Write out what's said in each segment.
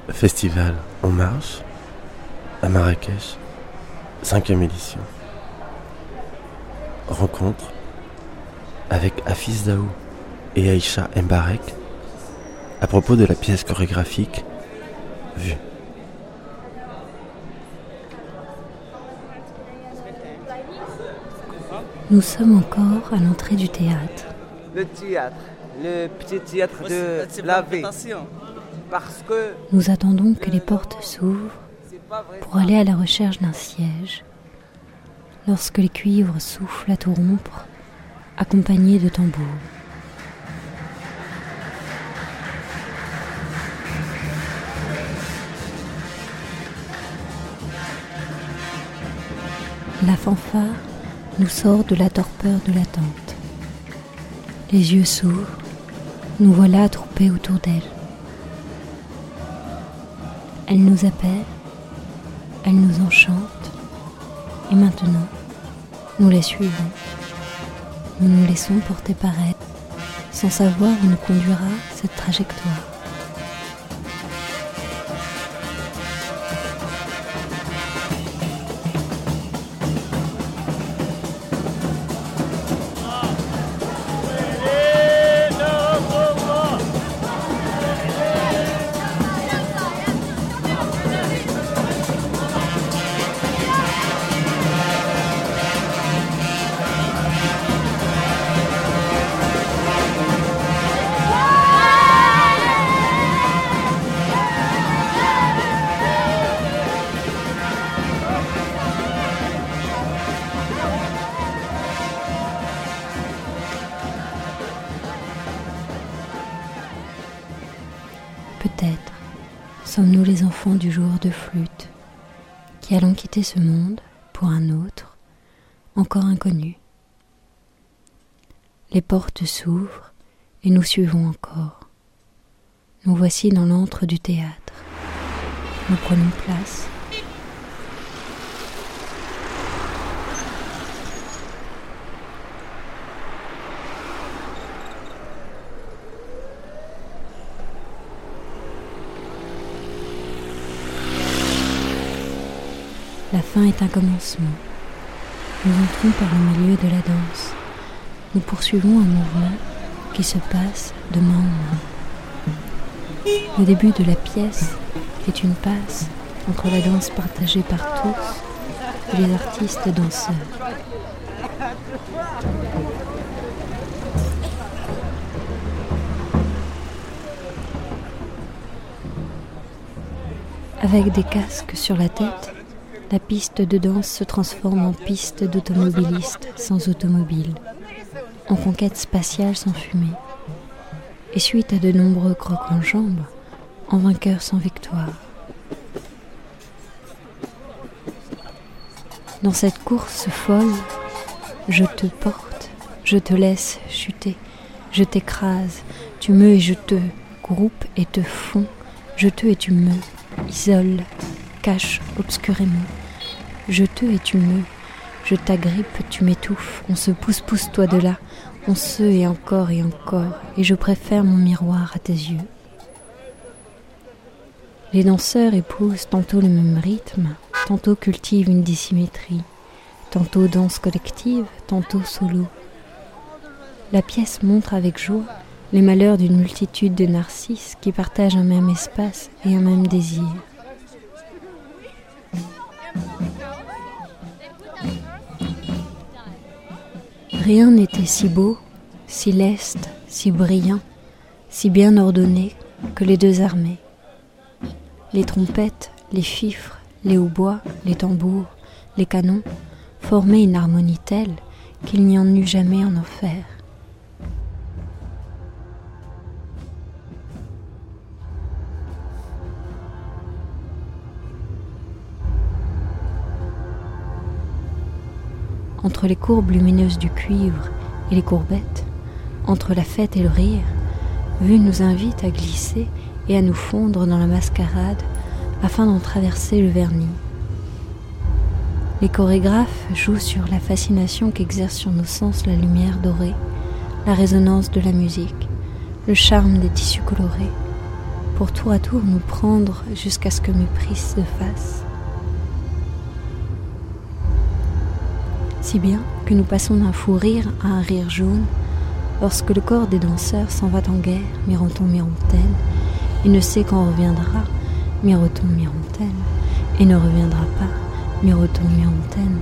Festival En Marche à Marrakech, 5e édition. Rencontre avec Hafiz Daou et Aïcha Mbarek à propos de la pièce chorégraphique Vue. Nous sommes encore à l'entrée du théâtre. Le théâtre, le petit théâtre de la vie. Parce que nous attendons que les portes s'ouvrent pour aller à la recherche d'un siège. Lorsque les cuivres soufflent à tout rompre, accompagnés de tambours. La fanfare nous sort de la torpeur de l'attente. Les yeux s'ouvrent, nous voilà attroupés autour d'elle. Elle nous appelle, elle nous enchante, et maintenant, nous la suivons. Nous nous laissons porter par elle, sans savoir où nous conduira cette trajectoire. Peut-être sommes-nous les enfants du joueur de flûte qui allons quitter ce monde pour un autre, encore inconnu. Les portes s'ouvrent et nous suivons encore. Nous voici dans l'antre du théâtre. Nous prenons place. La fin est un commencement. Nous entrons par le milieu de la danse. Nous poursuivons un mouvement qui se passe de main en main. Le début de la pièce est une passe entre la danse partagée par tous et les artistes danseurs. Avec des casques sur la tête, la piste de danse se transforme en piste d'automobilistes sans automobile, en conquête spatiale sans fumée, et suite à de nombreux crocs en jambes, en vainqueur sans victoire. Dans cette course folle, je te porte, je te laisse chuter, je t'écrase, tu me et je te groupe et te fonds, je te et tu me isole, cache obscurément. Je te et tu me, je t'agrippe, tu m'étouffes, on se pousse toi de là, on se et encore, et je préfère mon miroir à tes yeux. Les danseurs épousent tantôt le même rythme, tantôt cultivent une dissymétrie, tantôt danse collective, tantôt solo. La pièce montre avec joie les malheurs d'une multitude de narcisses qui partagent un même espace et un même désir. Rien n'était si beau, si leste, si brillant, si bien ordonné que les deux armées. Les trompettes, les fifres, les hautbois, les tambours, les canons formaient une harmonie telle qu'il n'y en eut jamais en enfer. Entre les courbes lumineuses du cuivre et les courbettes, entre la fête et le rire, Vue nous invite à glisser et à nous fondre dans la mascarade afin d'en traverser le vernis. Les chorégraphes jouent sur la fascination qu'exerce sur nos sens la lumière dorée, la résonance de la musique, le charme des tissus colorés. pour tour à tour nous prendre jusqu'à ce que mépris se fasse. Si bien que nous passons d'un fou rire à un rire jaune, lorsque le corps des danseurs s'en va en guerre, miroton, mirantelle, et ne sait quand reviendra, miroton, mirantelle, et ne reviendra pas, miroton, mirantelle.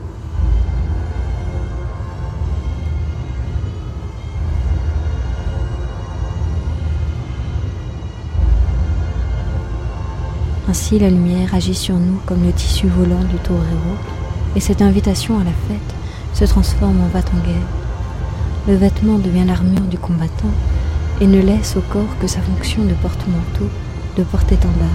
Ainsi la lumière agit sur nous comme le tissu volant du torero, et cette invitation à la fête se transforme en va-t-en-guerre. Le vêtement devient l'armure du combattant et ne laisse au corps que sa fonction de porte-manteau, de porte-étendard.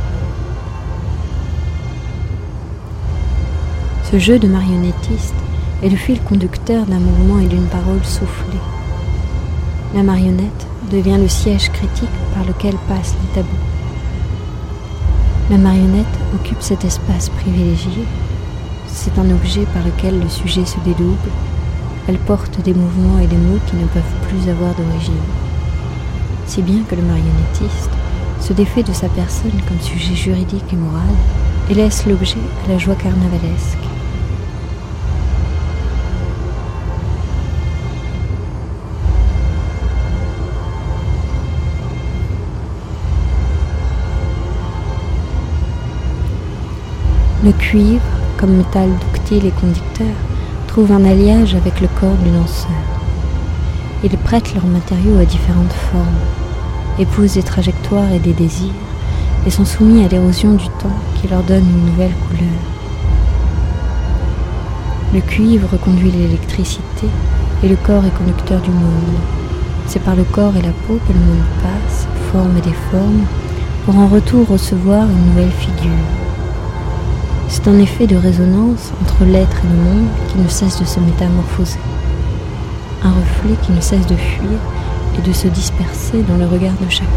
Ce jeu de marionnettiste est le fil conducteur d'un mouvement et d'une parole soufflée. La marionnette devient le siège critique par lequel passent les tabous. La marionnette occupe cet espace privilégié. C'est un objet par lequel le sujet se dédouble. Elle porte des mouvements et des mots qui ne peuvent plus avoir d'origine. Si bien que le marionnettiste se défait de sa personne comme sujet juridique et moral et laisse l'objet à la joie carnavalesque. Le cuivre, comme métal ductile et conducteur, trouve un alliage avec le corps du danseur. Ils prêtent leurs matériaux à différentes formes, épousent des trajectoires et des désirs, et sont soumis à l'érosion du temps qui leur donne une nouvelle couleur. Le cuivre conduit l'électricité, et le corps est conducteur du monde. C'est par le corps et la peau que le monde passe, forme et déforme, pour en retour recevoir une nouvelle figure. C'est un effet de résonance entre l'être et le monde qui ne cesse de se métamorphoser. Un reflet qui ne cesse de fuir et de se disperser dans le regard de chacun.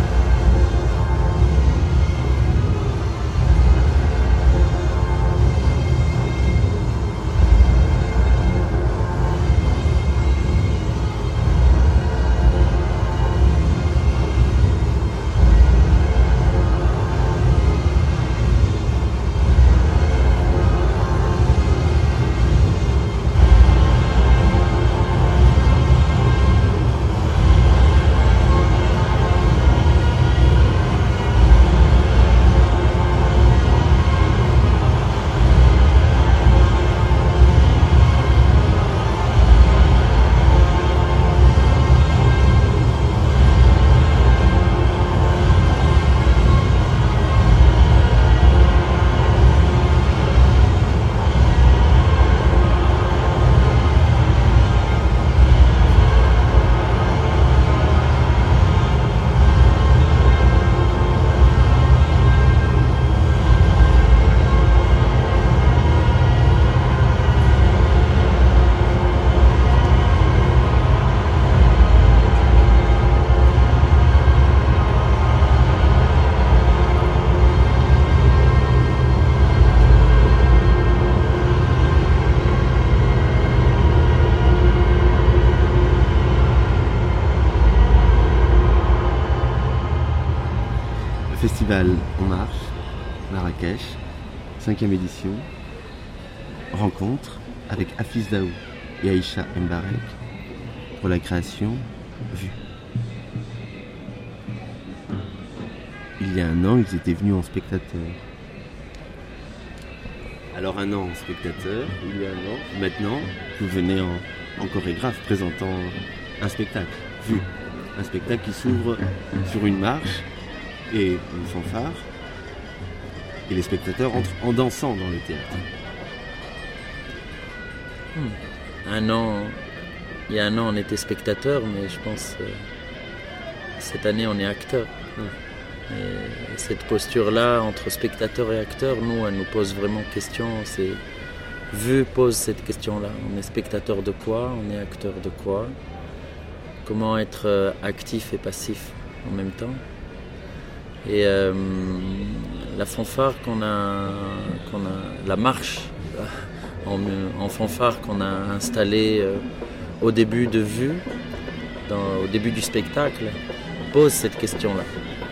Festival En Marche, Marrakech, 5e édition. Rencontre avec Hafiz Daou et Aïcha Mbarek pour la création Vue. Il y a un an, ils étaient venus en spectateur. Alors un an en spectateur, il y a un an. Maintenant, vous venez en chorégraphe présentant un spectacle, Vue. Un spectacle qui s'ouvre sur une marche et une fanfare, et les spectateurs entrent en dansant dans le théâtre. Il y a un an on était spectateurs, mais je pense cette année on est acteurs. Et cette posture-là entre spectateurs et acteurs, nous, elle nous pose vraiment question. Vue pose cette question-là. On est spectateur de quoi? On est acteur de quoi? Comment être actif et passif en même temps? Et la fanfare la marche en fanfare qu'on a installée au début de Vue, au début du spectacle, pose cette question-là.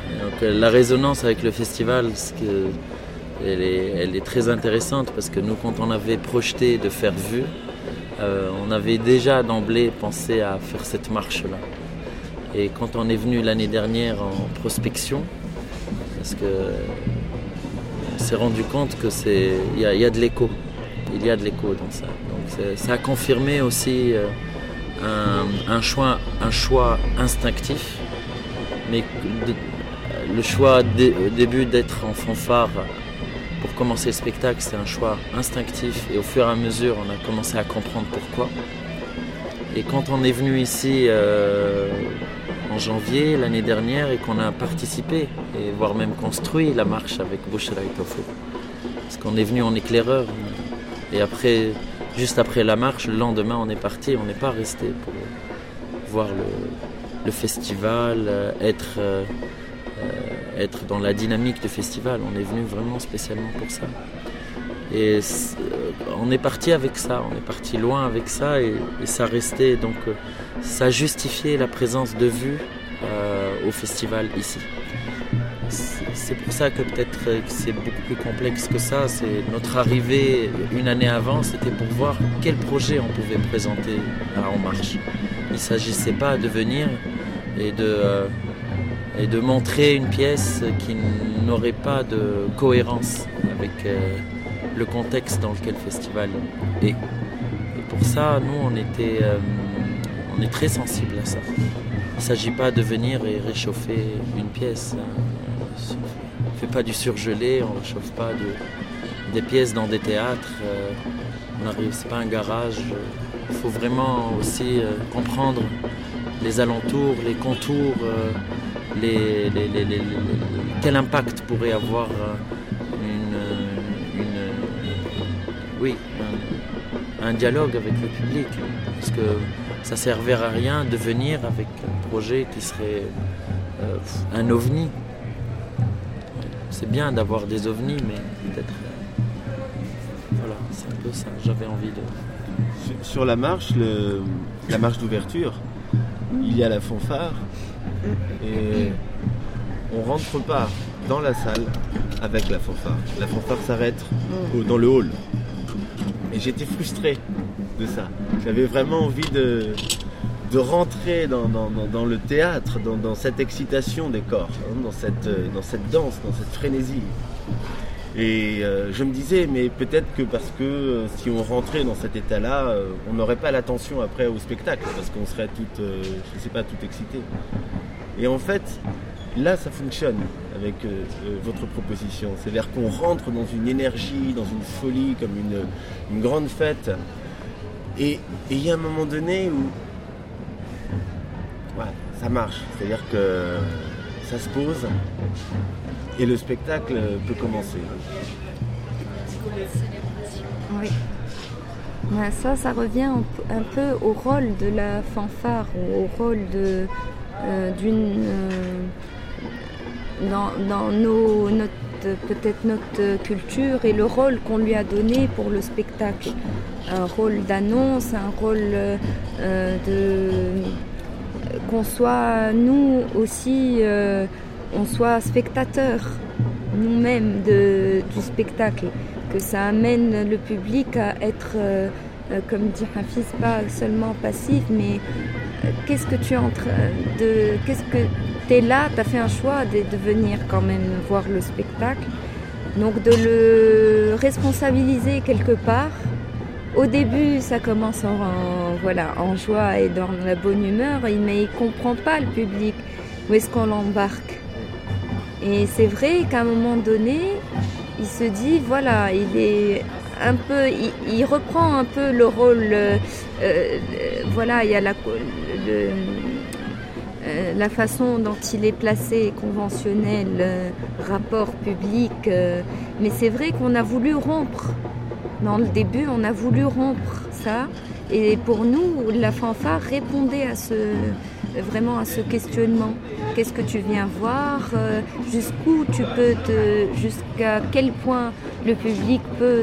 Donc la résonance avec le festival, elle est très intéressante parce que nous, quand on avait projeté de faire Vue, on avait déjà d'emblée pensé à faire cette marche-là. Et quand on est venu l'année dernière en prospection, parce que on s'est rendu compte que il y a de l'écho. Il y a de l'écho dans ça. Donc ça a confirmé aussi un choix instinctif, mais le choix au début d'être en fanfare pour commencer le spectacle, c'est un choix instinctif, et au fur et à mesure, on a commencé à comprendre pourquoi. Et quand on est venu ici en janvier l'année dernière et qu'on a participé, et voire même construit la marche avec Bouchra et Tofu, parce qu'on est venu en éclaireur, et après, juste après la marche, le lendemain on est parti, on n'est pas resté pour voir le festival, être dans la dynamique du festival. On est venu vraiment spécialement pour ça. Et on est parti avec ça, on est parti loin avec ça, et ça restait, donc ça justifiait la présence de Vue au festival ici. C'est pour ça que peut-être que c'est beaucoup plus complexe que ça. C'est notre arrivée une année avant, c'était pour voir quel projet on pouvait présenter à En Marche. Il ne s'agissait pas de venir et de montrer une pièce qui n'aurait pas de cohérence avec le contexte dans lequel le festival est. Et pour ça, nous, on est très sensibles à ça. Il ne s'agit pas de venir et réchauffer une pièce. On ne fait pas du surgelé, on ne réchauffe pas des pièces dans des théâtres. C'est pas un garage. Il faut vraiment aussi comprendre les alentours, les contours, quel impact pourrait avoir un dialogue avec le public. Parce que ça ne servait à rien de venir avec un projet qui serait un ovni. C'est bien d'avoir des ovnis, mais peut-être... voilà, c'est un peu ça, j'avais envie de... Sur la marche, la marche d'ouverture, il y a la fanfare, et on rentre pas dans la salle avec la fanfare. La fanfare s'arrête dans le hall. Et j'étais frustré de ça. J'avais vraiment envie de rentrer dans le théâtre, dans cette excitation des corps, dans cette danse, dans cette frénésie. Et je me disais, mais peut-être que parce que si on rentrait dans cet état-là, on n'aurait pas l'attention après au spectacle, parce qu'on serait tout excité. Et en fait, là, ça fonctionne avec votre proposition. C'est-à-dire qu'on rentre dans une énergie, dans une folie, comme une grande fête. Et il y a un moment donné où ça marche. C'est-à-dire que ça se pose et le spectacle peut commencer. Oui. Ça revient un peu au rôle de la fanfare, au rôle dans notre culture et le rôle qu'on lui a donné pour le spectacle. Un rôle d'annonce, un rôle qu'on soit nous aussi, on soit spectateurs nous-mêmes du spectacle, que ça amène le public à être, comme dit Hafiz, pas seulement passif, mais qu'est-ce que tu es en train de... Qu'est-ce que tu es là, tu as fait un choix de venir quand même voir le spectacle. Donc de le responsabiliser quelque part. Au début, ça commence en joie et dans la bonne humeur, mais il ne comprend pas le public. Où est-ce qu'on l'embarque? Et c'est vrai qu'à un moment donné, il se dit, voilà, il reprend un peu le rôle, il y a la façon dont il est placé, conventionnel, rapport public, mais c'est vrai qu'on a voulu rompre. Dans le début, on a voulu rompre ça, et pour nous, la fanfare répondait vraiment à ce questionnement. Qu'est-ce que tu viens voir? Jusqu'où tu peux jusqu'à quel point le public peut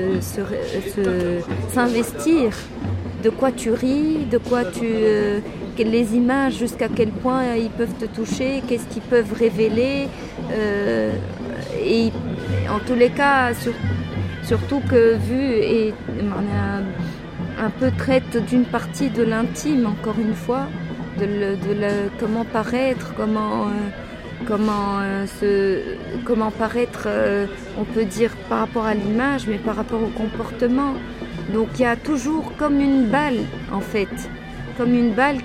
s'investir? De quoi tu ris? De quoi les images, jusqu'à quel point ils peuvent te toucher, qu'est-ce qu'ils peuvent révéler. Et en tous les cas, surtout que Vue un peu traite d'une partie de l'intime, encore une fois, comment paraître, comment paraître, on peut dire par rapport à l'image, mais par rapport au comportement. Donc il y a toujours comme une balle, en fait, comme une balle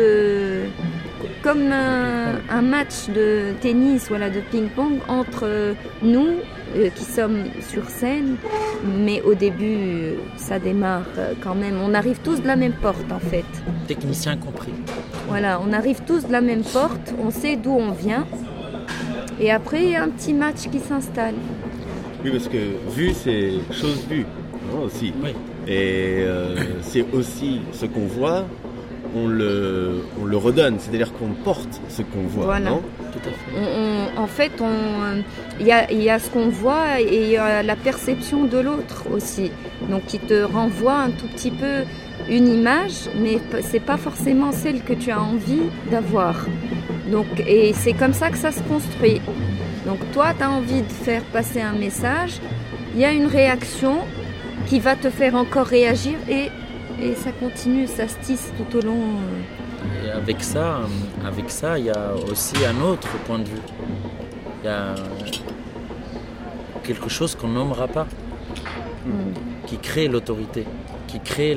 comme un match de tennis, voilà, de ping-pong entre nous qui sommes sur scène, mais au début ça démarre quand même, on arrive tous de la même porte en fait. Technicien compris. Voilà, on arrive tous de la même porte, on sait d'où on vient, et après il y a un petit match qui s'installe. Oui, parce que vue c'est chose vue, non, aussi. Oui. Et c'est aussi ce qu'on voit, on le redonne, c'est-à-dire qu'on porte ce qu'on voit, voilà. Non ? Tout à fait. Il y a ce qu'on voit et il y a la perception de l'autre aussi, donc qui te renvoie un tout petit peu une image, mais c'est pas forcément celle que tu as envie d'avoir. Donc, et c'est comme ça que ça se construit. Donc toi, tu as envie de faire passer un message, il y a une réaction qui va te faire encore réagir et ça continue, ça se tisse tout au long. Et avec ça, il y a aussi un autre point de vue. Il y a quelque chose qu'on nommera pas, qui crée l'autorité, qui crée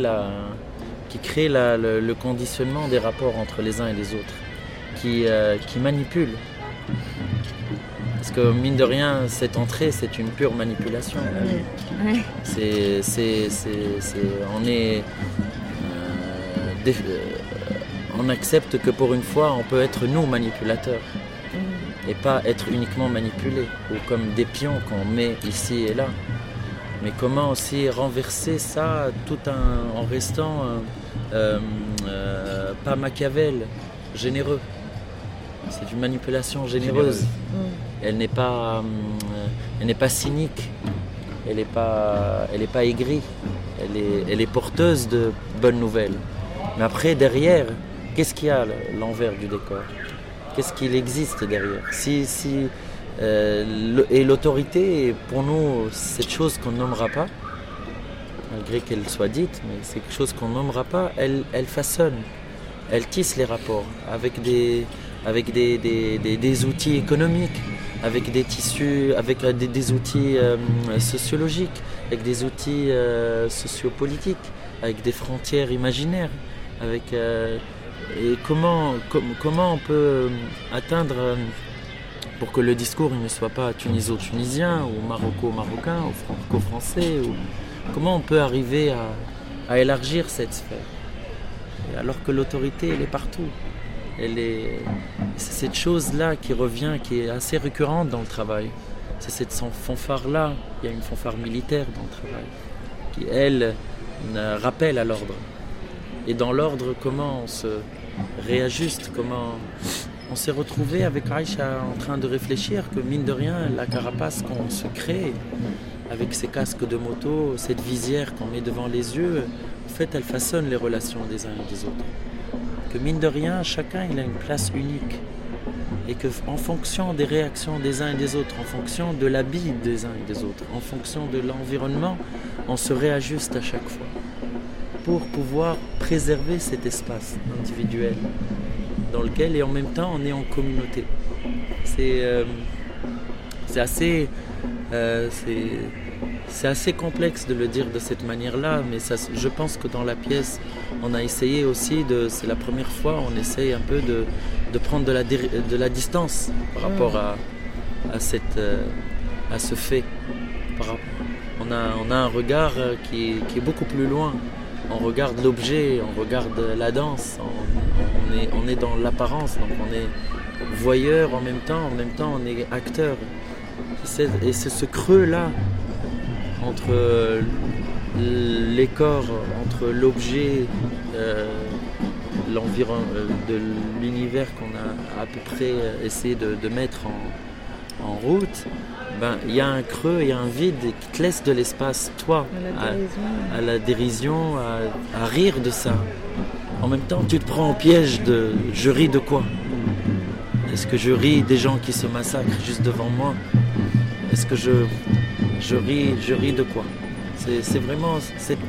le conditionnement des rapports entre les uns et les autres, qui manipule. Parce que mine de rien, cette entrée, c'est une pure manipulation. Ouais. On accepte que pour une fois, on peut être nous manipulateurs et pas être uniquement manipulé ou comme des pions qu'on met ici et là. Mais comment aussi renverser ça en restant pas Machiavel, généreux. C'est une manipulation généreuse. Elle n'est pas cynique. Elle n'est pas aigrie. Elle est porteuse de bonnes nouvelles. Mais après, derrière, qu'est-ce qu'il y a l'envers du décor ? Qu'est-ce qu'il existe derrière ? Et l'autorité, pour nous, cette chose qu'on ne nommera pas, malgré qu'elle soit dite, mais c'est quelque chose qu'on ne nommera pas, elle façonne, elle tisse les rapports avec des outils économiques, avec des tissus, avec des outils sociologiques, avec des outils sociopolitiques, avec des frontières imaginaires, et comment on peut atteindre pour que le discours ne soit pas tuniso-tunisien ou maroco-marocain ou franco-français, comment on peut arriver à élargir cette sphère, alors que l'autorité elle est partout. C'est cette chose-là qui revient, qui est assez récurrente dans le travail. C'est cette fanfare-là, il y a une fanfare militaire dans le travail, qui elle rappelle à l'ordre. Et dans l'ordre, comment on se réajuste, comment on s'est retrouvé avec Aïcha en train de réfléchir que mine de rien, la carapace qu'on se crée avec ces casques de moto, cette visière qu'on met devant les yeux, en fait elle façonne les relations des uns et des autres. Que mine de rien, chacun il a une place unique et qu'en fonction des réactions des uns et des autres, en fonction de l'habit des uns et des autres, en fonction de l'environnement, on se réajuste à chaque fois pour pouvoir préserver cet espace individuel dans lequel et en même temps on est en communauté. C'est assez complexe de le dire de cette manière-là, mais je pense que dans la pièce, on a essayé aussi, c'est la première fois, on essaye un peu de prendre de la distance par rapport à ce fait. On a un regard qui est beaucoup plus loin. On regarde l'objet, on regarde la danse, on est dans l'apparence, donc on est voyeur en même temps on est acteur. Et c'est ce creux-là entre les corps, entre l'objet, de l'univers qu'on a à peu près essayé de mettre en route. Il y a un creux, il y a un vide qui te laisse de l'espace, toi, à la dérision, à rire de ça. en même temps, tu te prends au piège de « je ris de quoi ?» Est-ce que je ris des gens qui se massacrent juste devant moi? Est-ce que je ris de quoi? C'est vraiment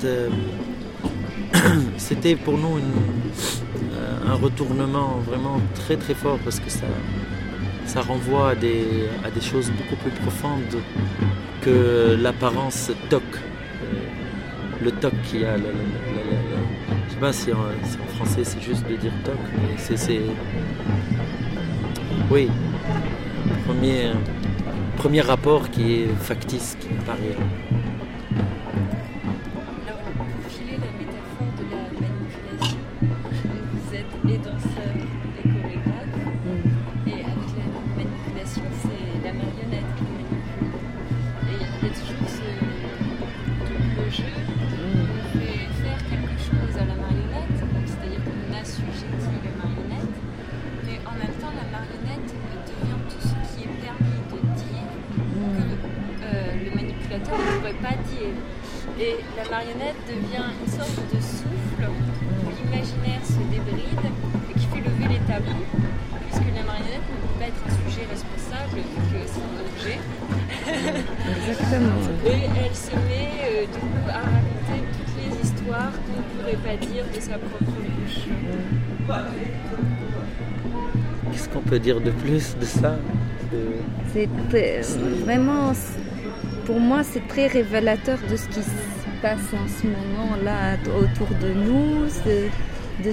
c'était pour nous un retournement vraiment très très fort parce que ça renvoie à des choses beaucoup plus profondes que l'apparence toc. Le toc qu'il y a. Je sais pas si en français c'est juste de dire toc, mais c'est oui, premier rapport qui est factice, qui me paraît. Alors, pour filer la métaphore de la manipulation, vous êtes et danseur et chorégraphe, et avec la manipulation, c'est la marionnette qui manipule. Et il y a toujours ce double jeu où on fait faire quelque chose à la marionnette, c'est-à-dire qu'on assujettit la marionnette, mais en même temps, la marionnette devient tout ce qui est permis de dire que le manipulateur ne pourrait pas dire. Et la marionnette devient une sorte de souffle où l'imaginaire se débride et qui fait lever les tabous, puisque la marionnette ne peut pas être un sujet responsable vu que c'est un objet. Exactement. Et elle se met du coup à raconter toutes les histoires qu'on ne pourrait pas dire de sa propre bouche. Qu'est-ce qu'on peut dire de plus de ça? C'est vraiment, pour moi, c'est très révélateur de ce qui se passe en ce moment-là autour de nous, de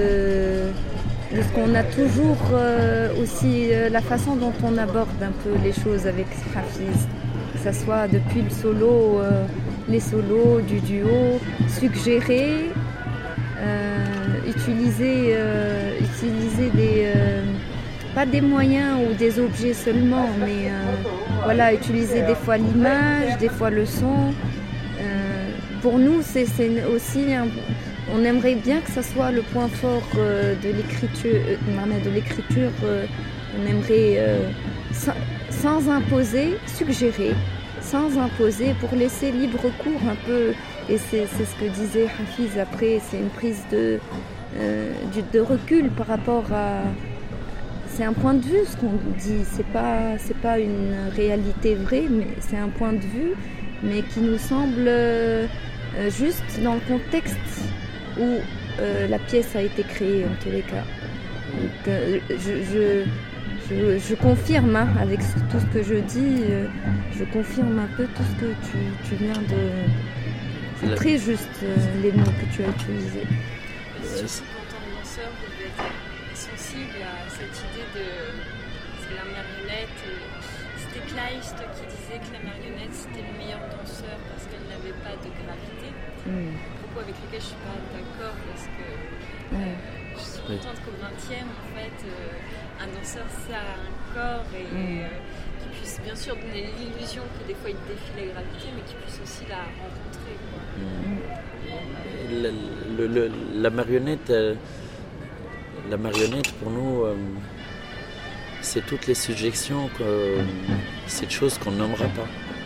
ce qu'on a toujours aussi, la façon dont on aborde un peu les choses avec Hafiz, que ce soit depuis le solo, les solos du duo, suggérer, utiliser pas des moyens ou des objets seulement, mais voilà, utiliser des fois l'image, des fois le son. Pour nous, c'est aussi on aimerait bien que ça soit le point fort de l'écriture. On aimerait sans imposer, suggérer, sans imposer, pour laisser libre cours un peu. Et c'est ce que disait Hafiz après, c'est une prise de recul par rapport à... C'est un point de vue ce qu'on dit, c'est pas une réalité vraie, mais c'est un point de vue, mais qui nous semble juste dans le contexte où la pièce a été créée en tous les cas. Donc, je confirme avec tout ce que je dis, je confirme un peu tout ce que tu viens de... C'est très juste les mots que tu as utilisés. Sensible à cette idée de c'est la marionnette. C'était Kleist qui disait que la marionnette c'était le meilleur danseur parce qu'elle n'avait pas de gravité. Propos avec lesquels je ne suis pas d'accord parce que je suis contente qu'au 20e en fait un danseur sert à un corps et qui puisse bien sûr donner l'illusion que des fois il défie la gravité mais qui puisse aussi la rencontrer. La marionnette, pour nous, c'est toutes les suggestions, c'est des choses qu'on nommera pas.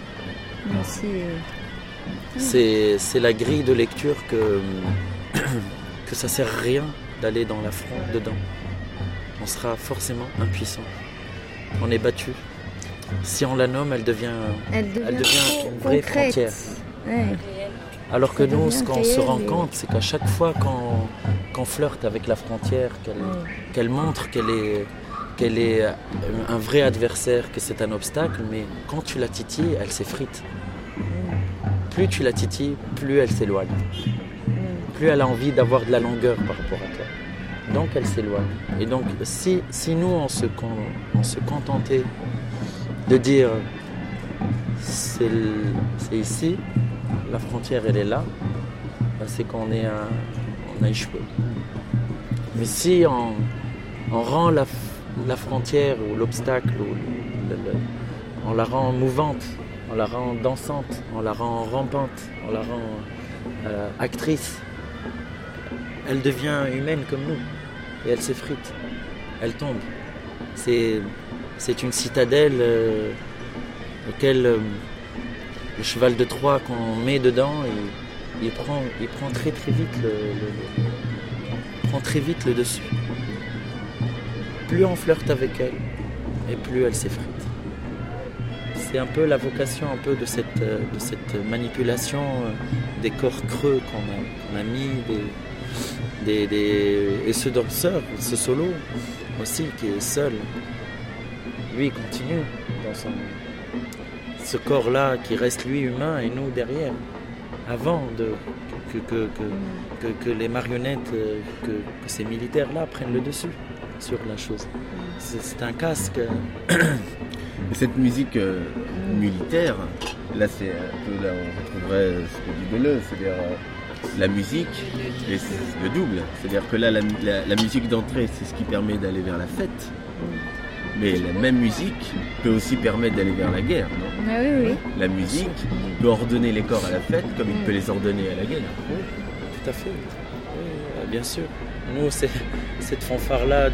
C'est la grille de lecture que ça sert à rien d'aller dans la fronde dedans. On sera forcément impuissant. On est battu. Si on la nomme, elle devient une vraie frontière. Ouais. Alors que nous, ce qu'on se rend compte, c'est qu'à chaque fois qu'on flirte avec la frontière, qu'elle montre qu'elle est un vrai adversaire, que c'est un obstacle, mais quand tu la titilles, elle s'effrite. Plus tu la titilles, plus elle s'éloigne. Plus elle a envie d'avoir de la longueur par rapport à toi. Donc elle s'éloigne. Et donc si nous, on se contentait de dire c'est ici, la frontière elle est là, c'est qu'on a échoué. Mais si on rend la frontière ou l'obstacle, on la rend mouvante, on la rend dansante, on la rend rampante, on la rend actrice, elle devient humaine comme nous et elle s'effrite, elle tombe. C'est une citadelle auquel le cheval de Troie qu'on met dedans, il prend très très vite prend très vite le dessus. Plus on flirte avec elle, et plus elle s'effrite. C'est un peu la vocation un peu de cette manipulation des corps creux qu'on a mis, et ce danseur, ce solo aussi qui est seul, lui il continue dans ce corps-là qui reste lui humain et nous derrière, avant que les marionnettes, que ces militaires-là prennent le dessus sur la chose. C'est un casque. Cette musique militaire, là c'est un peu là on retrouverait ce que dit Deleuze, c'est-à-dire la musique et le double. C'est-à-dire que là la musique d'entrée c'est ce qui permet d'aller vers la fête. Mais la même musique peut aussi permettre d'aller vers la guerre, non ? Ah oui, oui. La musique peut ordonner les corps à la fête comme il peut les ordonner à la guerre. Oui, tout à fait. Oui, bien sûr. Nous, c'est cette fanfare-là,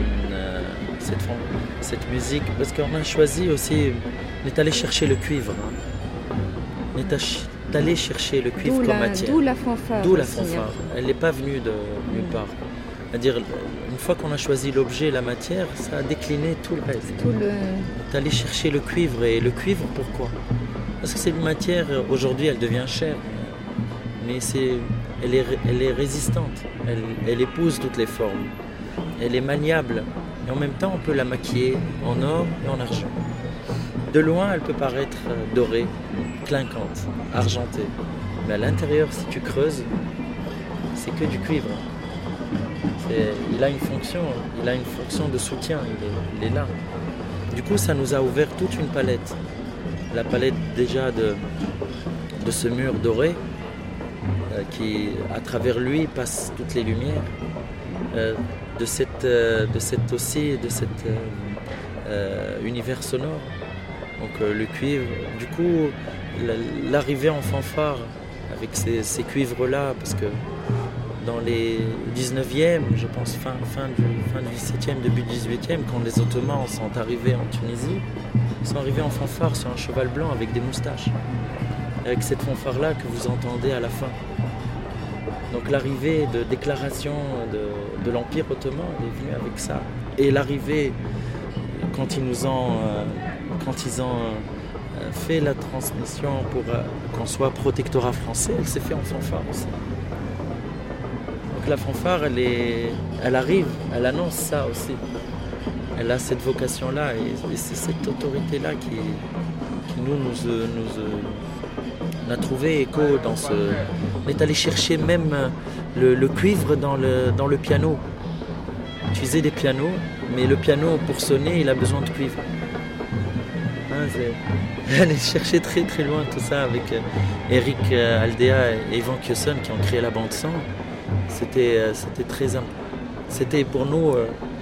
cette musique, parce qu'on a choisi aussi, on est allé chercher le cuivre. On est allé chercher le cuivre comme matière. D'où la fanfare. D'où la fanfare. Elle n'est pas venue de nulle part. C'est-à-dire, une fois qu'on a choisi l'objet, la matière, ça a décliné tout le reste. On est allé chercher le cuivre. Et le cuivre, pourquoi ? Parce que c'est une matière, aujourd'hui, elle devient chère. Mais elle est résistante. Elle épouse toutes les formes. Elle est maniable. Et en même temps, on peut la maquiller en or et en argent. De loin, elle peut paraître dorée, clinquante, argentée. Mais à l'intérieur, si tu creuses, c'est que du cuivre. Il a une fonction de soutien, il est là. Du coup, ça nous a ouvert toute une palette. La palette déjà de ce mur doré, qui, à travers lui, passe toutes les lumières. De cet univers sonore. Donc le cuivre. Du coup, l'arrivée en fanfare avec ces cuivres-là, parce que dans les 19e, je pense fin du 17e, début du 18e, quand les Ottomans sont arrivés en Tunisie, ils sont arrivés en fanfare sur un cheval blanc avec des moustaches. Avec cette fanfare-là que vous entendez à la fin. Donc l'arrivée de déclaration de l'Empire ottoman est venue avec ça. Et l'arrivée, quand ils ont fait la transmission pour qu'on soit protectorat français, elle s'est faite en fanfare aussi. Donc la fanfare, elle arrive, elle annonce ça aussi. Elle a cette vocation-là et c'est cette autorité-là qui nous a trouvé écho dans ce... On est allé chercher même le cuivre dans le piano. Utiliser des pianos, mais le piano, pour sonner, il a besoin de cuivre. On est chercher très très loin tout ça avec Eric Aldea et Yvan Kiosson qui ont créé la bande son. C'était pour nous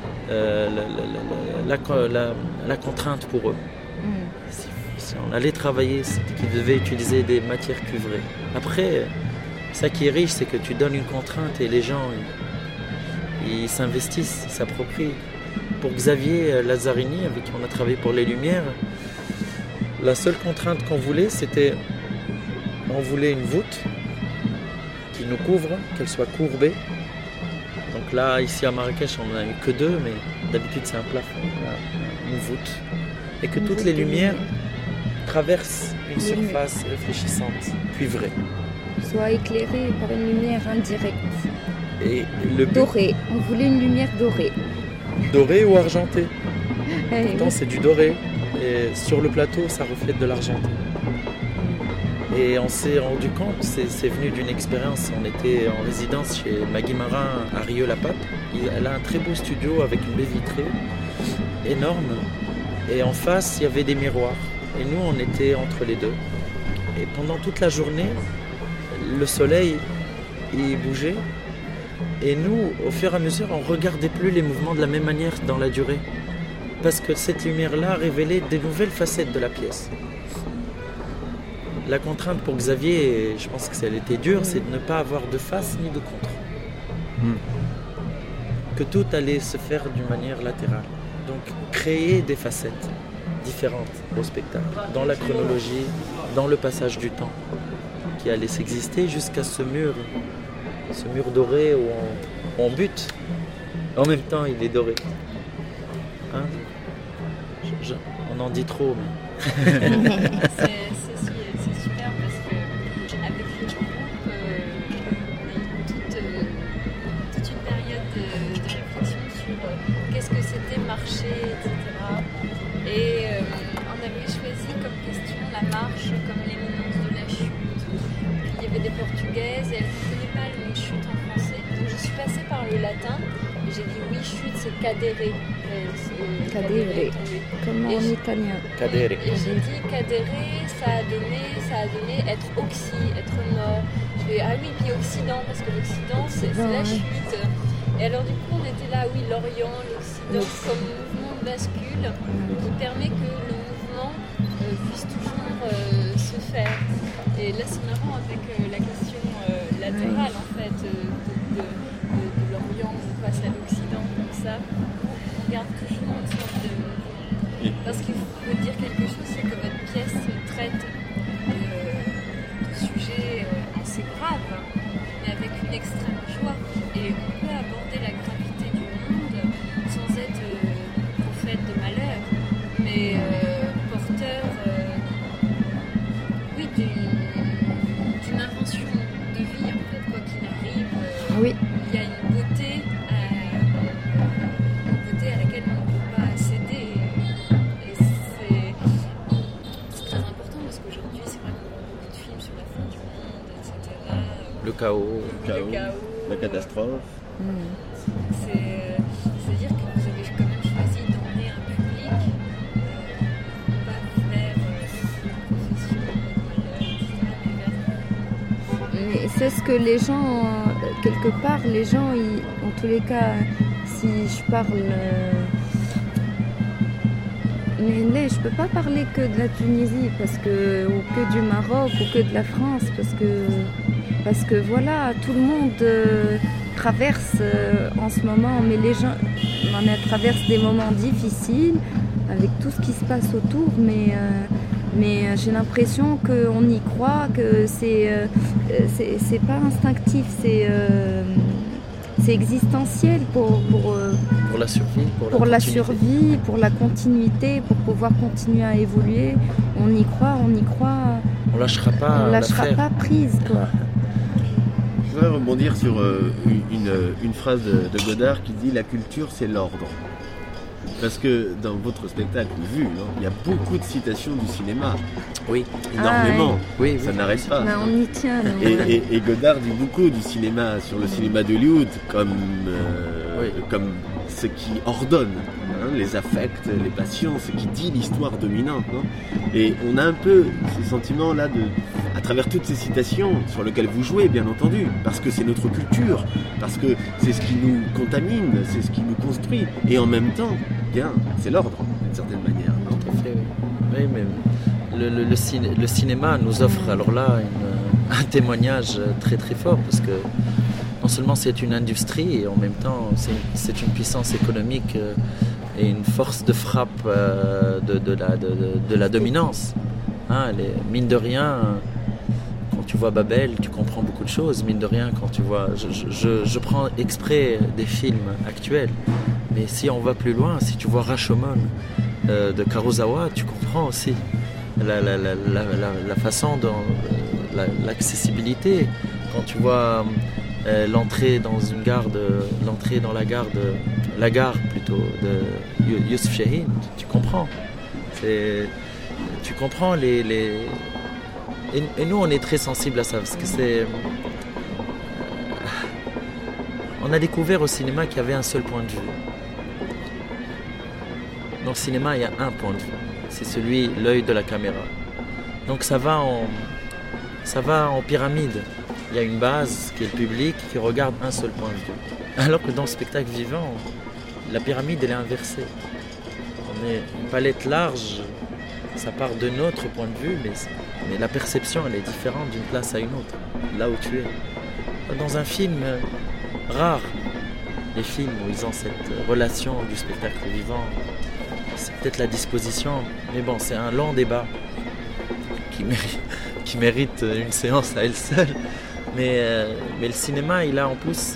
la contrainte pour eux. Si on allait travailler, c'était qu'ils devaient utiliser des matières cuivrées. Après, ça qui est riche, c'est que tu donnes une contrainte et les gens ils s'investissent, ils s'approprient. Pour Xavier Lazzarini, avec qui on a travaillé pour les Lumières, la seule contrainte qu'on voulait, c'était on voulait une voûte qui nous couvre, qu'elle soit courbée. Donc là, ici à Marrakech, on n'en a eu que 2, mais d'habitude c'est un plafond, là, une voûte. Et que toutes les lumières traversent une surface réfléchissante, cuivrée. Soit éclairée par une lumière indirecte. Et dorée. On voulait une lumière dorée. Dorée ou argentée. Pourtant, c'est du doré. Et sur le plateau, ça reflète de l'argenté. Et on s'est rendu compte, c'est venu d'une expérience. On était en résidence chez Maggie Marin à Rieux-la-Pape. Elle a un très beau studio avec une baie vitrée énorme. Et en face, il y avait des miroirs. Et nous, on était entre les deux. Et pendant toute la journée, le soleil, il bougeait. Et nous, au fur et à mesure, on ne regardait plus les mouvements de la même manière dans la durée. Parce que cette lumière-là révélait des nouvelles facettes de la pièce. La contrainte pour Xavier, et je pense que elle était dure, c'est de ne pas avoir de face ni de contre. Que tout allait se faire d'une manière latérale. Donc créer des facettes différentes au spectacle, dans la chronologie, dans le passage du temps, qui allait s'exister jusqu'à ce mur doré où on bute. En même temps, il est doré. Hein? On en dit trop. Mais... c'est super parce qu'avec le groupe, on a eu toute une période de réflexion sur qu'est-ce que c'était marcher, etc. Et on avait choisi comme question la marche comme l'éminence de la chute. Puis il y avait des portugaises et elles ne connaissaient pas le mot chute en français. Donc je suis passée par le latin et j'ai dit oui, chute c'est cadere. Cadere, comme en italien. Cadere. Et j'ai dit cadere, ça a donné être oxy, être mort. Je fais ah oui, puis occident, parce que l'occident c'est la chute. Et alors du coup on était là, oui, l'Orient, l'Occident, comme mouvement de bascule qui permet que le mouvement puisse toujours se faire. Et là c'est marrant avec la question latérale en fait de l'Orient, on passe à l'Occident comme ça. On regarde toujours une sorte de... Parce qu'il faut dire quelque chose, c'est que votre pièce traite de sujets assez graves, mais avec une extrême joie. Et on peut aborder la gravité du monde sans être prophète de malheur, mais porteur oui, d'une invention de vie, en fait, quoi qu'il arrive. Oui. Il y a une beauté à laquelle on ne peut pas céder. Et c'est très important parce qu'aujourd'hui, c'est vrai qu'on voit beaucoup de films sur la fin du monde, etc. Le chaos. La catastrophe. C'est-à-dire que vous avez quand même choisi d'emmener un public pas vers une profession, Mais c'est ce que les gens, quelque part, les gens, en tous les cas, si je parle... Mais je peux pas parler que de la Tunisie ou que du Maroc ou que de la France parce que voilà, tout le monde traverse en ce moment, mais les gens traversent des moments difficiles avec tout ce qui se passe autour, mais j'ai l'impression qu'on y croit, que c'est pas instinctif, c'est existentiel pour la survie, pour la survie, pour la continuité, pour pouvoir continuer à évoluer. On y croit. On lâchera pas prise, quoi. Je voudrais rebondir sur une phrase de Godard qui dit « La culture, c'est l'ordre ». Parce que dans votre spectacle vu, il y a beaucoup de citations du cinéma. Oui. Énormément. Oui. Ça n'arrête pas. Ben, on y tient. Et Godard dit beaucoup du cinéma sur le cinéma d'Hollywood comme ce qui ordonne les affects, les passions, ce qui dit l'histoire dominante. Et on a un peu ce sentiment-là à travers toutes ces citations sur lesquelles vous jouez, bien entendu, parce que c'est notre culture, parce que c'est ce qui nous contamine, c'est ce qui nous construit. Et en même temps, c'est l'ordre, d'une certaine manière. Tout à fait, oui. Mais le cinéma nous offre alors là un témoignage très très fort, parce que non seulement c'est une industrie, et en même temps c'est une puissance économique et une force de frappe de la dominance. Mine de rien, quand tu vois Babel, tu comprends beaucoup de choses. Mine de rien, quand tu vois... Je prends exprès des films actuels, mais si on va plus loin, si tu vois Rashomon de Kurosawa, tu comprends aussi la façon dont l'accessibilité. Quand tu vois l'entrée dans la gare de Youssef Chahine, tu comprends. Tu comprends et nous on est très sensibles à ça parce que on a découvert au cinéma qu'il y avait un seul point de vue. Dans le cinéma il y a un point de vue, c'est l'œil de la caméra. Donc ça va en pyramide. Il y a une base qui est le public qui regarde un seul point de vue. Alors que dans le spectacle vivant, la pyramide elle est inversée. On est une palette large, ça part de notre point de vue, mais la perception elle est différente d'une place à une autre, là où tu es. Dans un film rare, les films où ils ont cette relation du spectacle vivant, c'est peut-être la disposition, mais bon, c'est un long débat qui mérite une séance à elle seule. Mais le cinéma, il a en plus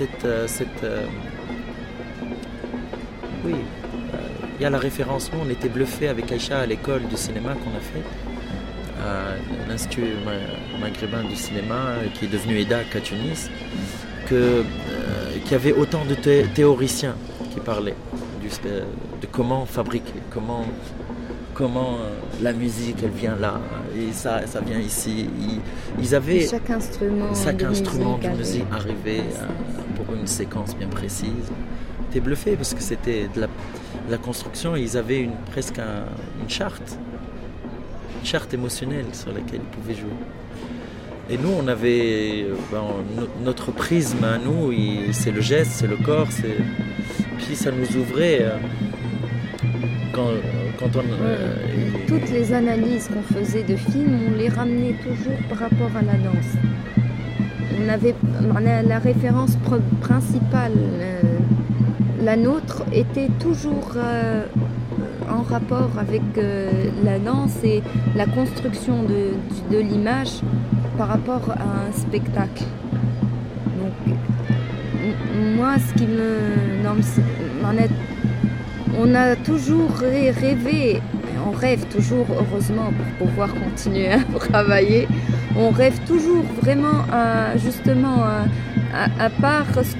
oui, il y a la référence. Nous, on était bluffés avec Aïcha à l'école du cinéma qu'on a fait, à l'Institut maghrébin du cinéma, qui est devenu EDAC à Tunis, qu'il y avait autant de théoriciens qui parlaient de comment fabriquer, comment la musique elle vient là et ça vient ici. Ils avaient chaque instrument de musique arrivait pour une séquence bien précise. J'étais bluffé parce que c'était de la construction et ils avaient presque une charte émotionnelle sur laquelle ils pouvaient jouer. Et nous, on avait notre prisme à nous, c'est le geste, c'est le corps, puis ça nous ouvrait quand on... Toutes les analyses qu'on faisait de films, on les ramenait toujours par rapport à la danse. On avait la référence principale, la nôtre, était toujours en rapport avec la danse et la construction de l'image par rapport à un spectacle. Donc, moi, ce qui on a toujours rêvé, on rêve toujours, heureusement, pour pouvoir continuer à travailler, on rêve toujours vraiment à part ce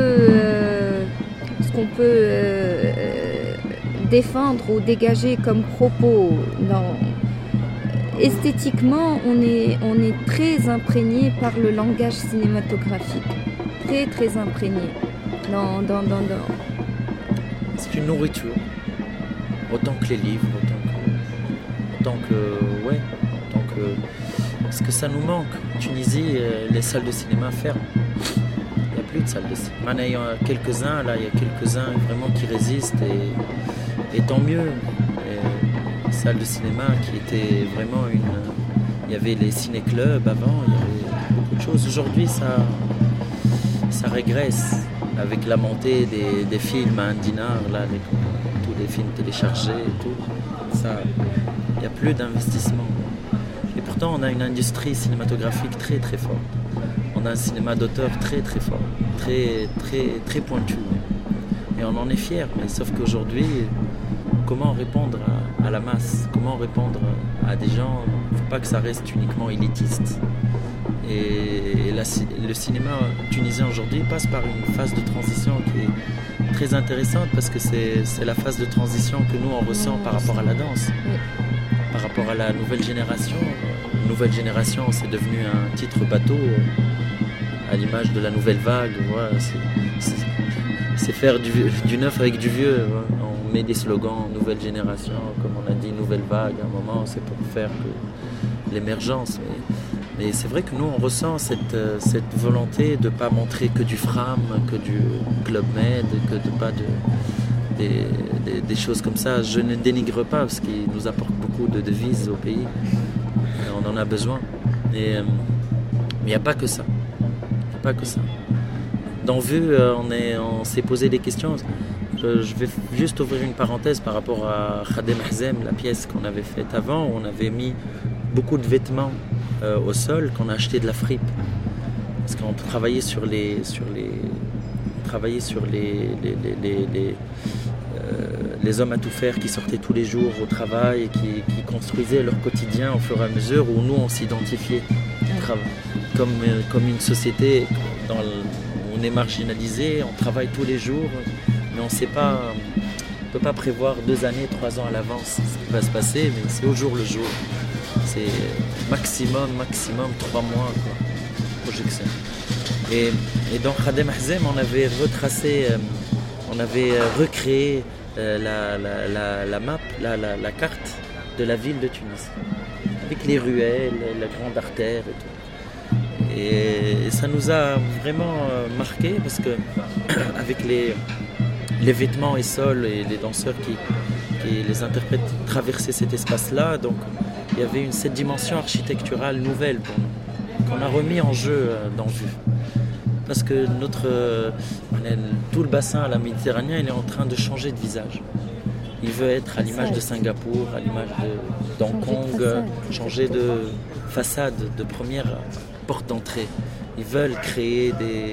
qu'on peut défendre ou dégager comme propos. Esthétiquement, on est très imprégné par le langage cinématographique, très très imprégné C'est une nourriture, autant que les livres, parce que ça nous manque. En Tunisie, les salles de cinéma ferment. Il n'y a plus de salles de cinéma. Il y a quelques-uns vraiment qui résistent et tant mieux. Les salles de cinéma qui étaient vraiment il y avait les ciné-clubs avant, il y avait beaucoup de choses. Aujourd'hui, ça régresse avec la montée des films à 1 dinar, là, tous les films téléchargés et tout. Il n'y a plus d'investissement. Et pourtant, on a une industrie cinématographique très très forte. On a un cinéma d'auteur très très fort, très très très pointu. Et on en est fiers. Mais sauf qu'aujourd'hui, comment répondre à la masse? Comment répondre à des gens? Il ne faut pas que ça reste uniquement élitiste. Et le cinéma tunisien aujourd'hui passe par une phase de transition qui est très intéressante parce que c'est la phase de transition que nous on ressent par rapport à la danse, par rapport à la nouvelle génération. Nouvelle génération, c'est devenu un titre bateau à l'image de la nouvelle vague. Voilà, c'est faire du neuf avec du vieux. On met des slogans nouvelle génération, comme on a dit nouvelle vague. À un moment, c'est pour faire l'émergence. Mais c'est vrai que nous, on ressent cette volonté de ne pas montrer que du Fram, que du Club Med, que de pas des choses comme ça. Je ne dénigre pas parce qu'ils nous apportent beaucoup de devises au pays. On en a besoin. Mais il n'y a pas que ça. Il n'y a pas que ça. Dans Vue, on s'est posé des questions. Je vais juste ouvrir une parenthèse par rapport à Khadem Hazem, la pièce qu'on avait faite avant, où on avait mis beaucoup de vêtements au sol qu'on a acheté de la fripe parce qu'on travaillait sur les hommes à tout faire qui sortaient tous les jours au travail et qui construisaient leur quotidien au fur et à mesure où nous on s'identifiait comme une société où on est marginalisé, on travaille tous les jours mais on ne peut pas prévoir 2 années, 3 ans à l'avance ce qui va se passer, mais c'est au jour le jour. C'est maximum 3 mois projection. Et dans Khadem Hazem, on avait recréé la map, la carte de la ville de Tunis, avec les ruelles, la grande artère et tout. Et ça nous a vraiment marqué parce que avec les vêtements et sols et les danseurs qui les interprètes traversaient cet espace-là, donc il y avait cette dimension architecturale nouvelle pour nous, qu'on a remis en jeu dans Vue. Parce que tout le bassin à la Méditerranée, il est en train de changer de visage. Il veut être à l'image de Singapour, à l'image d'Hong Kong, changer de façade de première porte d'entrée. Ils veulent créer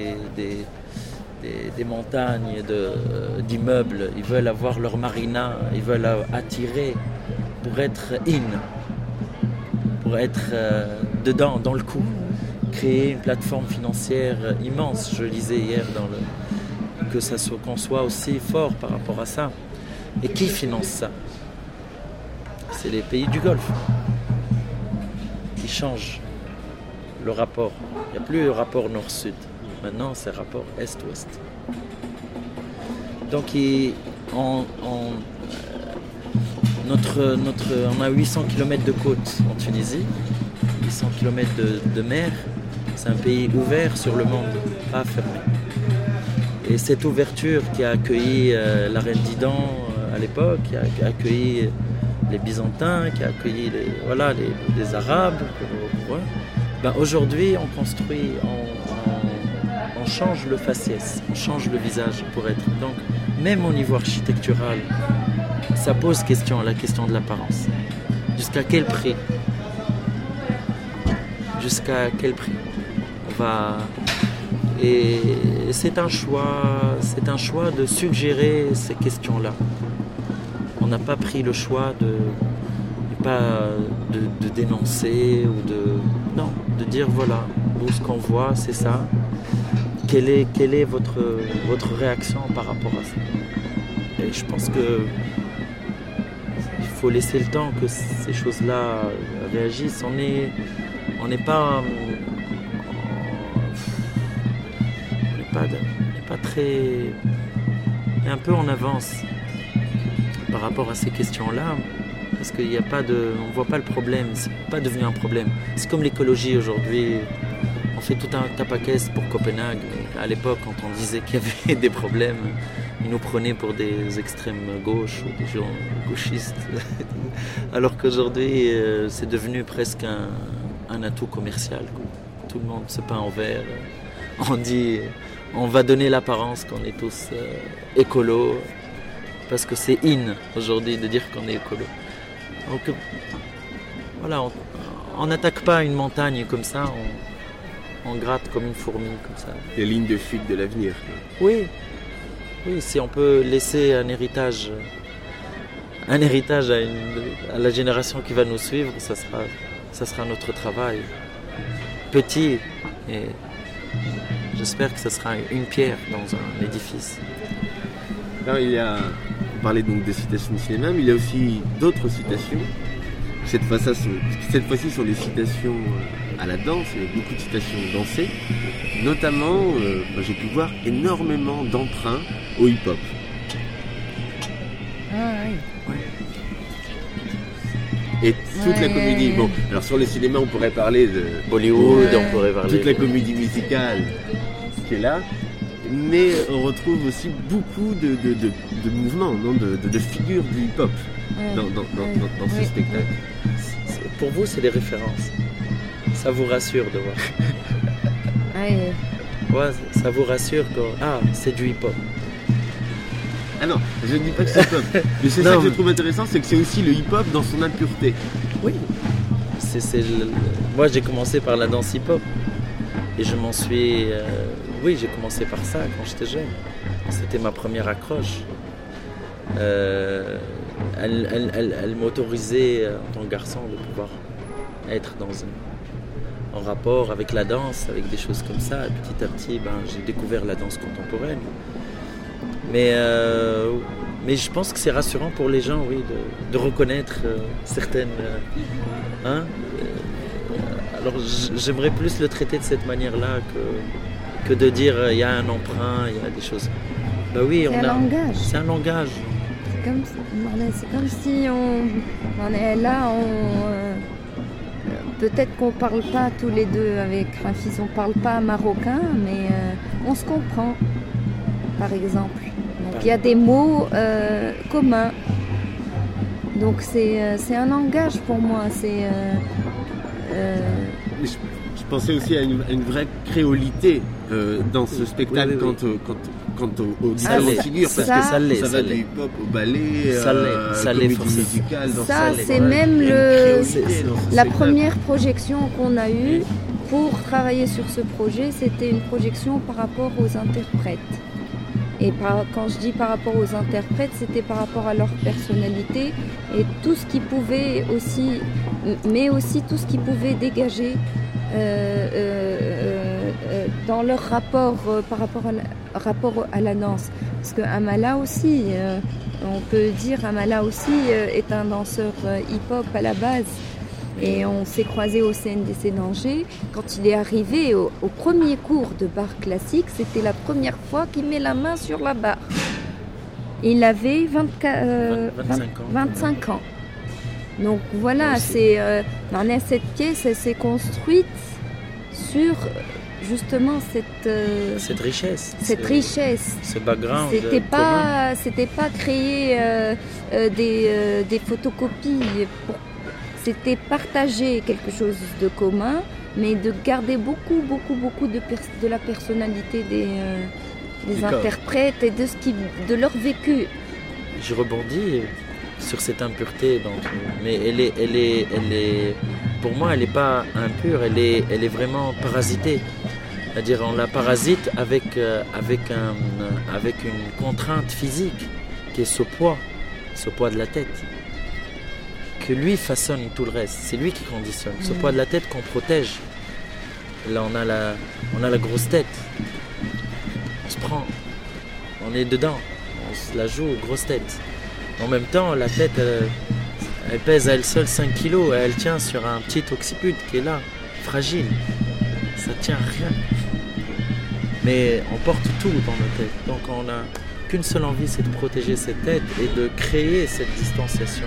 des montagnes d'immeubles, ils veulent avoir leur marina, ils veulent attirer pour être pour être dedans, dans le coup. Créer une plateforme financière immense, je lisais hier qu'on soit aussi fort par rapport à ça. Et qui finance ça? C'est les pays du Golfe. Ils changent le rapport. Il n'y a plus le rapport nord-sud. Maintenant, c'est le rapport est-ouest. Donc, on a 800 km de côte en Tunisie, 800 km de mer. C'est un pays ouvert sur le monde, pas fermé. Et cette ouverture qui a accueilli la reine Didan à l'époque, qui a accueilli les Byzantins, qui a accueilli les Arabes, aujourd'hui on construit, on change le faciès, on change le visage pour être. Donc même au niveau architectural, ça pose la question de l'apparence. Jusqu'à quel prix? Jusqu'à quel prix? Et c'est un choix de suggérer ces questions-là. On n'a pas pris le choix de dénoncer ou de dire voilà, nous ce qu'on voit c'est ça. Quelle est votre réaction par rapport à ça? Et je pense que il faut laisser le temps que ces choses-là réagissent. On n'est pas très, un peu en avance par rapport à ces questions-là, parce qu'il n'y a pas on voit pas le problème, c'est pas devenu un problème. C'est comme l'écologie aujourd'hui, on fait tout un tapaquès pour Copenhague, mais à l'époque quand on disait qu'il y avait des problèmes, ils nous prenaient pour des extrêmes gauches ou des gens gauchistes, alors qu'aujourd'hui c'est devenu presque un atout commercial, quoi. Tout le monde se peint en vert, on dit on va donner l'apparence qu'on est tous écolos, parce que c'est in aujourd'hui de dire qu'on est écolo. Donc voilà, on n'attaque pas une montagne comme ça, on gratte comme une fourmi comme ça. Les lignes de fuite de l'avenir. Oui, si on peut laisser un héritage à la génération qui va nous suivre, ça sera notre travail. Petit, et j'espère que ça sera une pierre dans un édifice. Alors, on parlait donc de citations de cinéma, mais il y a aussi d'autres citations. Cette fois-ci sont des citations à la danse, il y a beaucoup de citations dansées. Notamment, j'ai pu voir énormément d'emprunts au hip-hop. Ah oui. Et toute la comédie. Bon, alors sur le cinéma, on pourrait parler de Bollywood, on pourrait parler toute la comédie musicale qui est là. Mais on retrouve aussi beaucoup de mouvements, non, de figures du hip-hop dans ce spectacle. Pour vous, c'est des références. Ça vous rassure de voir. Ouais, ça vous rassure que c'est du hip-hop. Ah non, je ne dis pas que c'est hip-hop. Mais c'est ça que je trouve intéressant, c'est que c'est aussi le hip-hop dans son impureté. Oui. Moi, j'ai commencé par la danse hip-hop. Et je m'en suis... j'ai commencé par ça quand j'étais jeune. C'était ma première accroche. Elle m'autorisait en tant que garçon de pouvoir être en rapport avec la danse, avec des choses comme ça. Et petit à petit, j'ai découvert la danse contemporaine. Mais je pense que c'est rassurant pour les gens, oui, de reconnaître certaines... alors j'aimerais plus le traiter de cette manière-là que de dire il y a un emprunt, il y a des choses. Oui, c'est un langage. C'est un langage. C'est comme si on est là, peut-être qu'on ne parle pas tous les deux avec Rafis, on ne parle pas marocain, mais on se comprend, par exemple. Donc il y a des mots communs. Donc c'est un langage pour moi. Je pensais aussi à une vraie créolité dans ce spectacle quant aux différentes figures, parce que ça va du hip-hop au ballet, comédie musicale. Ça, c'est même la première projection qu'on a eue pour travailler sur ce projet, c'était une projection par rapport aux interprètes. Et quand je dis par rapport aux interprètes, c'était par rapport à leur personnalité et tout ce qui pouvait aussi, mais aussi tout ce qui pouvait dégager dans leur rapport par rapport à la danse. Parce que Amala aussi, on peut dire Amala aussi est un danseur hip-hop à la base. Et on s'est croisés au CNDC d'Angers. Quand il est arrivé au premier cours de barre classique, c'était la première fois qu'il met la main sur la barre. Il avait 25 ans. Donc voilà, cette pièce, elle s'est construite sur justement cette richesse. Ce background. C'était pas créer des photocopies c'était partager quelque chose de commun, mais de garder beaucoup de la personnalité des interprètes et de leur vécu. Je rebondis sur cette impureté, mais elle est, pour moi, elle n'est pas impure, elle est vraiment parasitée. C'est-à-dire, on la parasite avec une contrainte physique qui est ce poids de la tête. Que lui façonne tout le reste, c'est lui qui conditionne. Ce poids de la tête qu'on protège. Là, on a la grosse tête. On se prend, on est dedans, on se la joue grosse tête. En même temps, la tête, elle pèse à elle seule 5 kilos et elle tient sur un petit occiput qui est là, fragile. Ça tient à rien. Mais on porte tout dans nos têtes. Donc on n'a qu'une seule envie, c'est de protéger cette tête et de créer cette distanciation.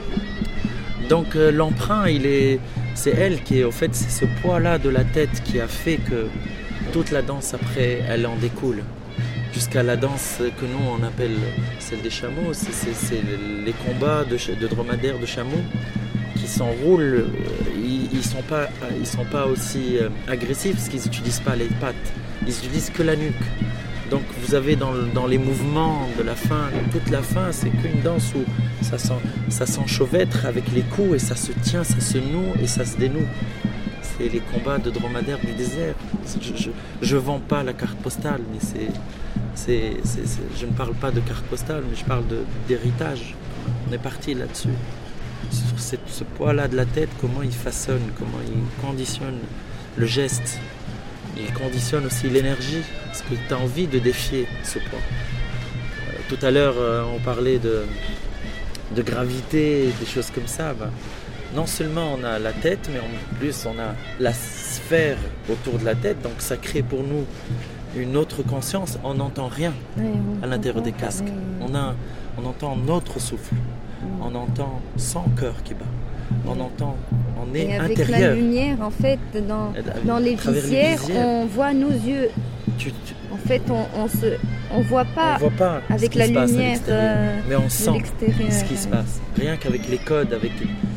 Donc l'emprunt, c'est elle qui est, au fait, c'est ce poids-là de la tête qui a fait que toute la danse après, elle en découle. Jusqu'à la danse que nous on appelle celle des chameaux, c'est les combats de dromadaires de chameaux qui s'enroulent. Ils sont pas aussi agressifs parce qu'ils n'utilisent pas les pattes, ils n'utilisent que la nuque. Donc vous avez dans les mouvements de la fin, toute la fin, c'est qu'une danse où ça s'enchevêtre avec les coups et ça se tient, ça se noue et ça se dénoue. C'est les combats de dromadaires du désert. Je vends pas la carte postale, mais je ne parle pas de carte postale, mais je parle d'héritage. On est parti là-dessus. Sur ce poids-là de la tête, comment il façonne, comment il conditionne le geste. Il conditionne aussi l'énergie, parce que tu as envie de défier ce poids. Tout à l'heure, on parlait de gravité, des choses comme ça. Non seulement on a la tête, mais en plus on a la sphère autour de la tête, donc ça crée pour nous une autre conscience. On n'entend rien à l'intérieur des casques. On entend notre souffle, on entend son cœur qui bat. On est avec intérieur. La lumière, en fait, dans les visières, on voit nos yeux. En fait, on voit pas avec la lumière, mais on sent ce qui se passe. Rien qu'avec les codes, avec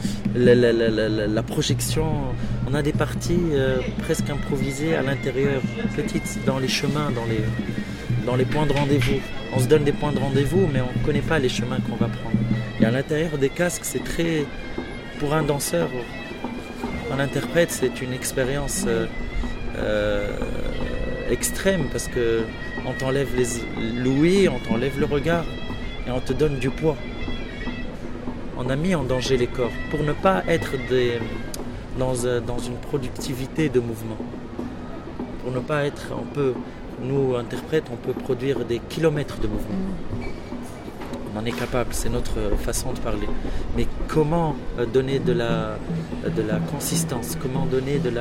la projection, on a des parties presque improvisées à l'intérieur, petites, dans les chemins, dans les points de rendez-vous. On se donne des points de rendez-vous, mais on ne connaît pas les chemins qu'on va prendre. Et à l'intérieur des casques, c'est très... Pour un danseur, un interprète, c'est une expérience extrême parce que on t'enlève l'ouïe, on t'enlève le regard et on te donne du poids. On a mis en danger les corps pour ne pas être dans une productivité de mouvement. Pour ne pas être, nous interprètes, on peut produire des kilomètres de mouvement. On en est capable, c'est notre façon de parler. Mais comment donner de la consistance, comment donner de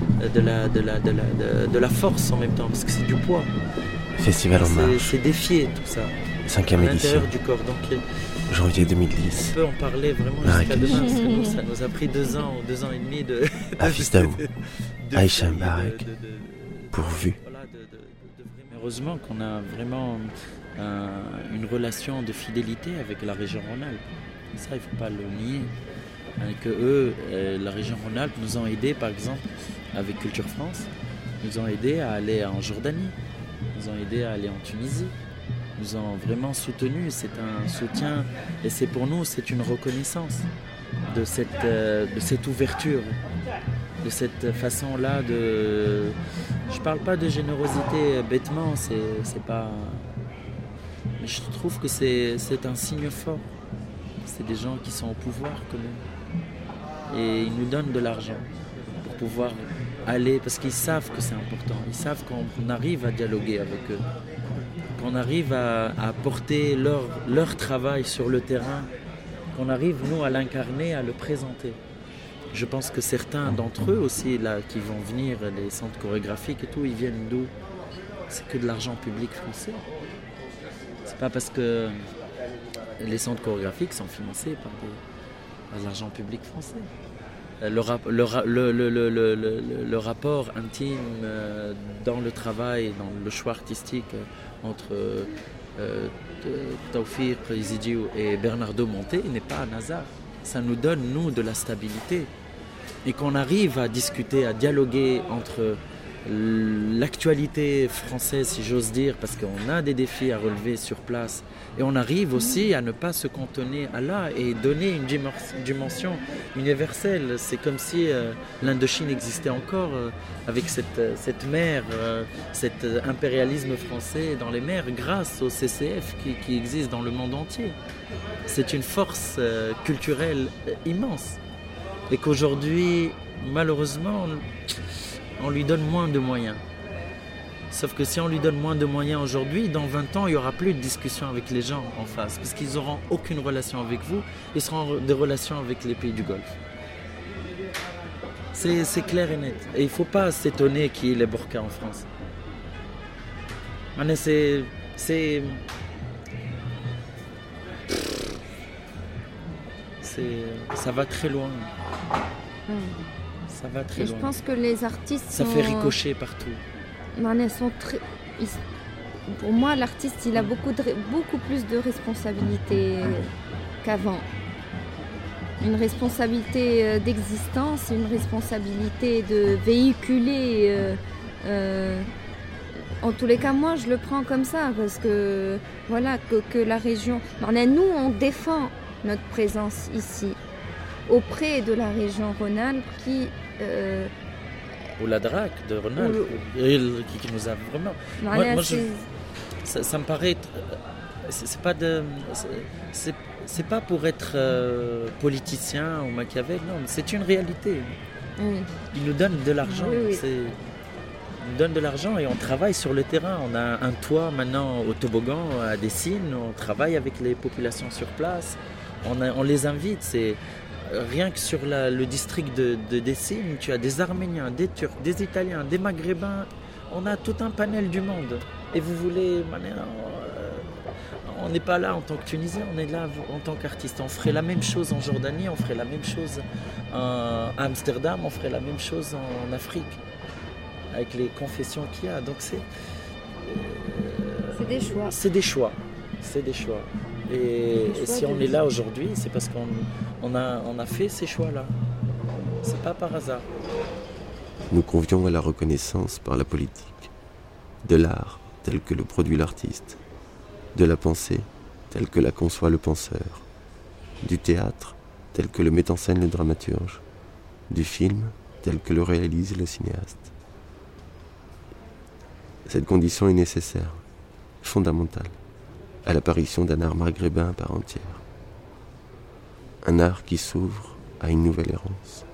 la force en même temps, parce que c'est du poids. Festival en marche. C'est défier tout ça. 5e édition. À l'intérieur du corps. Donc, janvier 2010. On peut en parler vraiment jusqu'à demain, parce que nous, ça nous a pris 2 ans ou 2 ans et demi de Afistaou, Aïcha Mbarek, pourvu. Heureusement qu'on a vraiment une relation de fidélité avec la région Rhône-Alpes. Et ça, il ne faut pas le nier. Que la région Rhône-Alpes nous ont aidés, par exemple, avec Culture France, nous ont aidés à aller en Jordanie, nous ont aidés à aller en Tunisie, nous ont vraiment soutenus. C'est un soutien et pour nous, c'est une reconnaissance de cette ouverture. cette façon-là de... Je parle pas de générosité bêtement, c'est pas... Mais je trouve que c'est un signe fort. C'est des gens qui sont au pouvoir quand même. Et ils nous donnent de l'argent pour pouvoir aller, parce qu'ils savent que c'est important. Ils savent qu'on arrive à dialoguer avec eux, qu'on arrive à porter leur travail sur le terrain, qu'on arrive, nous, à l'incarner, à le présenter. Je pense que certains d'entre eux aussi, là, qui vont venir, les centres chorégraphiques et tout, ils viennent d'où? C'est que de l'argent public français. C'est pas parce que les centres chorégraphiques sont financés par de l'argent public français. Le rapport intime dans le travail, dans le choix artistique entre Taoufir Zidiou et Bernardo Monté n'est pas un hasard. Ça nous donne, nous, de la stabilité. Et qu'on arrive à discuter, à dialoguer entre l'actualité française, si j'ose dire, parce qu'on a des défis à relever sur place. Et on arrive aussi à ne pas se cantonner à là et donner une dimension universelle. C'est comme si l'Indochine existait encore avec cette mer, cet impérialisme français dans les mers grâce au CCF qui existe dans le monde entier. C'est une force culturelle immense. Et qu'aujourd'hui, malheureusement, on lui donne moins de moyens. Sauf que si on lui donne moins de moyens aujourd'hui, dans 20 ans, il n'y aura plus de discussion avec les gens en face. Parce qu'ils n'auront aucune relation avec vous, ils seront des relations avec les pays du Golfe. C'est clair et net. Et il ne faut pas s'étonner qu'il y ait les burkas en France. Ça va très loin. Ça va très loin. Je pense que les artistes ça fait ricocher partout. Pour moi, l'artiste, il a beaucoup plus de responsabilités qu'avant. Une responsabilité d'existence, une responsabilité de véhiculer. En tous les cas, moi, je le prends comme ça parce que voilà que la région. Nous, on défend notre présence ici auprès de la région Rhône-Alpes qui. Ou la DRAC de Rhône-Alpes, qui nous a vraiment... Moi, ça me paraît... C'est pas pour être politicien ou Machiavel, non, c'est une réalité. Oui. Ils nous donnent de l'argent. Oui. Ils nous donnent de l'argent et on travaille sur le terrain. On a un toit maintenant au toboggan à Dessines, on travaille avec les populations sur place, on les invite, rien que sur le district de Dessines, tu as des Arméniens, des Turcs, des Italiens, des Maghrébins. On a tout un panel du monde. Et vous voulez... On n'est pas là en tant que Tunisien, on est là en tant qu'artiste. On ferait la même chose en Jordanie, on ferait la même chose à Amsterdam, on ferait la même chose en Afrique, avec les confessions qu'il y a. Donc c'est des choix. C'est des choix. Et si on est là aujourd'hui, c'est parce qu'on a fait ces choix-là. C'est pas par hasard. Nous convions à la reconnaissance par la politique, de l'art tel que le produit l'artiste, de la pensée telle que la conçoit le penseur, du théâtre tel que le met en scène le dramaturge, du film tel que le réalise le cinéaste. Cette condition est nécessaire, fondamentale, à l'apparition d'un art maghrébin à part entière. Un art qui s'ouvre à une nouvelle errance.